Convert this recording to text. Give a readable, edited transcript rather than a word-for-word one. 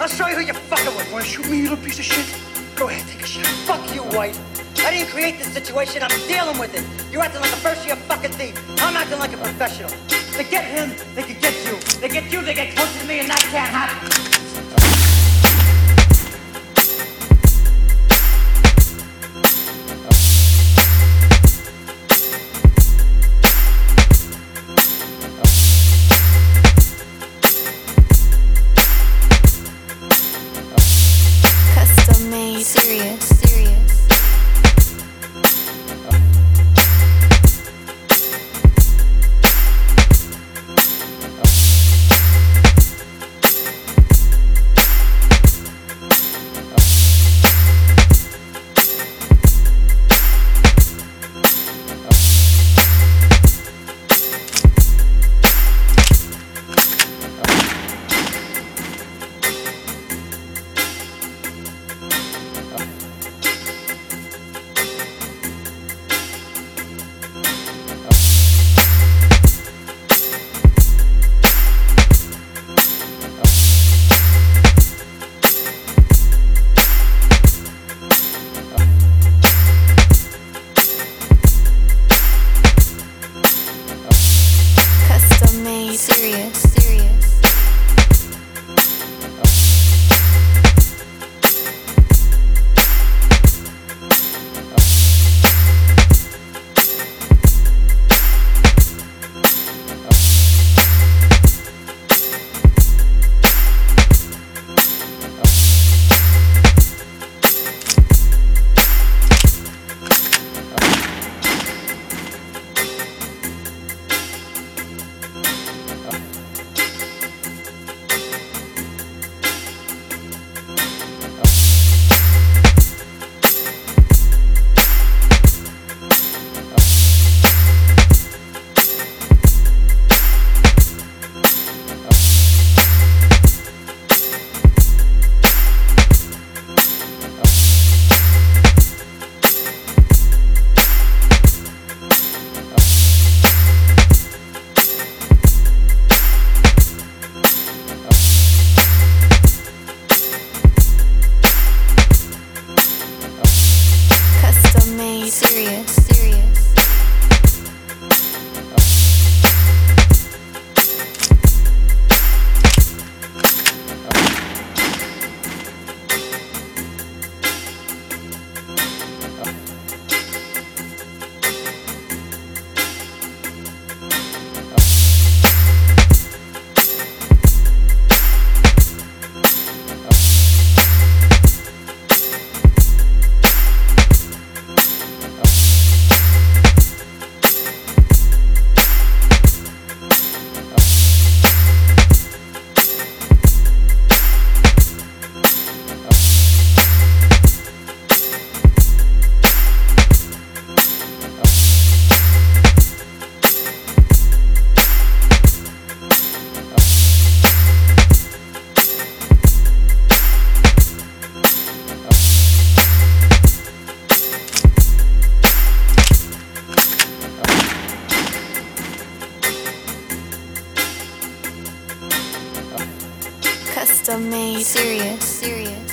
I'll show you who you're fucking with. Wanna shoot me, you little piece of shit? Go ahead, take a shot. Fuck you, White. I didn't create this situation. I'm dealing with it. You're acting like a first-year fucking thief. I'm acting like a professional. They get him, they can get you. They get you, they get closer to me, and that can't happen. Serious. Custom made. Serious.